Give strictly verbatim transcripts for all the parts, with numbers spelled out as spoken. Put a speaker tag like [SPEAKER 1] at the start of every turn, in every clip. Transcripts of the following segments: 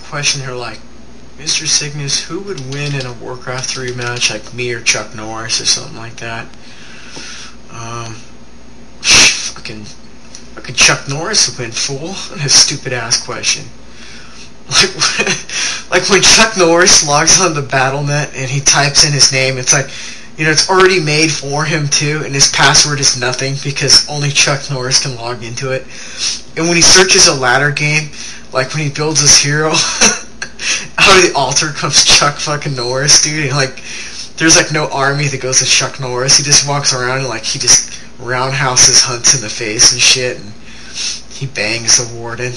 [SPEAKER 1] question here like, Mister Cygnus, who would win in a Warcraft three match, like me or Chuck Norris or something like that? Um, fucking, fucking Chuck Norris would win, fool. What a stupid ass question. Like, like when Chuck Norris logs on the Battle dot net and he types in his name, it's like, you know, it's already made for him too, and his password is nothing because only Chuck Norris can log into it. And when he searches a ladder game, like when he builds his hero, out of the altar comes Chuck fucking Norris, dude. And like, there's like no army that goes to Chuck Norris. He just walks around and like he just roundhouses Hunts in the face and shit, and he bangs the warden.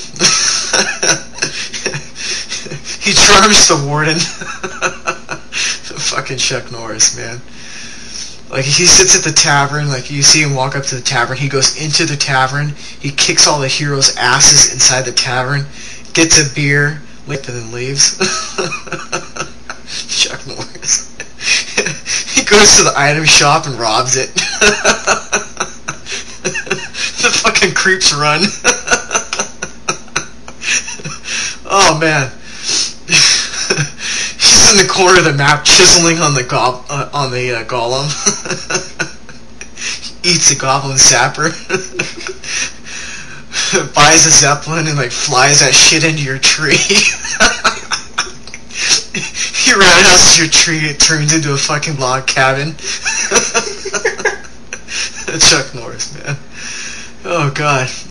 [SPEAKER 1] He charms the warden. Fucking Chuck Norris, man. Like, he sits at the tavern, like, you see him walk up to the tavern, he goes into the tavern, he kicks all the heroes' asses inside the tavern, gets a beer, and then leaves. Chuck Norris. He goes to the item shop and robs it. The fucking creeps run. Oh, man. He's in the corner of the map chiseling on the gob uh, on the uh, golem. Eats a goblin sapper. Buys a zeppelin and like flies that shit into your tree. He roundhouses your tree, it turns into a fucking log cabin. Chuck Norris, man. Oh god.